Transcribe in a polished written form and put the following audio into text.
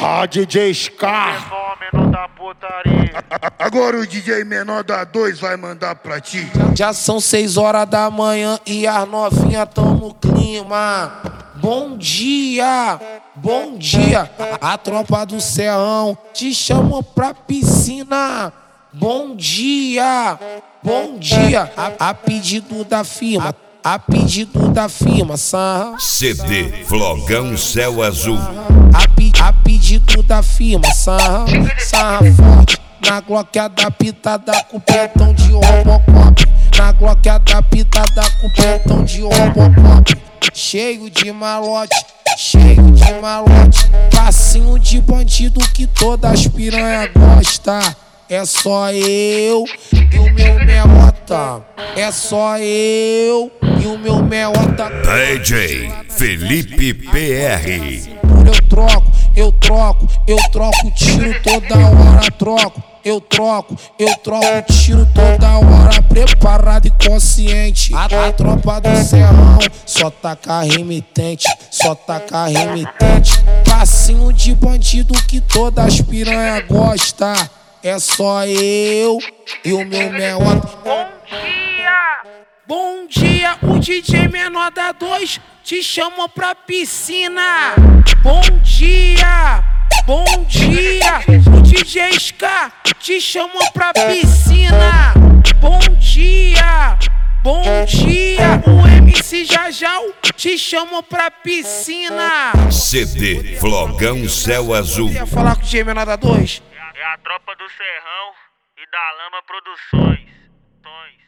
DJ Scar. Fenômeno da putaria. Agora o DJ menor da 2 vai mandar pra ti. Já são 6 horas da manhã e as novinhas tão no clima. Bom dia, bom dia. A tropa do Serrão te chama pra piscina. Bom dia, bom dia. A pedido da firma, a pedido da firma, sarra. CD Flogão Céu Azul. A pedido da firma, sarra, sarra forte. Na Glock adaptada com pentão de Robocop. Na Glock adaptada com pentão de Robocop. Cheio de malote, cheio de malote. Passinho de bandido que todas as piranha gosta. É só eu e o meu meota. É só eu e o meu meota. DJ Felipe PR. Eu troco tiro toda hora, eu troco tiro toda hora, preparado e consciente. A tropa do Serrão só taca remitente, só taca remitente. Passinho de bandido que todas as piranha gosta. É só eu e o meu meota. Bom dia, o DJ menor da 2 te chama pra piscina. Bom dia, o DJ Scar te chama pra piscina. Bom dia, o MC Jajal te chama pra piscina. CD Flogão Céu Azul. Quer falar com o DJ menor da 2? É a tropa do Serrão e da Lama Produções.